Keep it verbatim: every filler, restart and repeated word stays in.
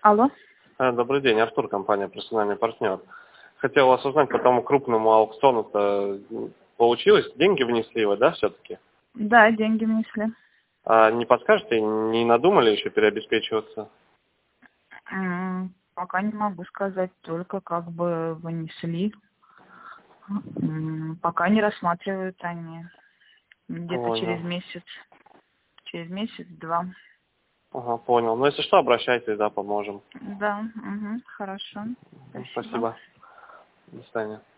Алло. Э, Добрый день, Артур, компания «Персональный партнер». Хотел вас узнать, по тому крупному аукциону-то получилось? Деньги внесли вы, да, все-таки? Да, деньги внесли. А не подскажете, не надумали еще переобеспечиваться? М, Пока не могу сказать, только как бы внесли. М, Пока не рассматривают они. Где-то через Понял. месяц. Через месяц-два. Ага, понял. Ну, если что, обращайтесь, да, поможем. Да, угу, хорошо. Спасибо. Спасибо. До свидания.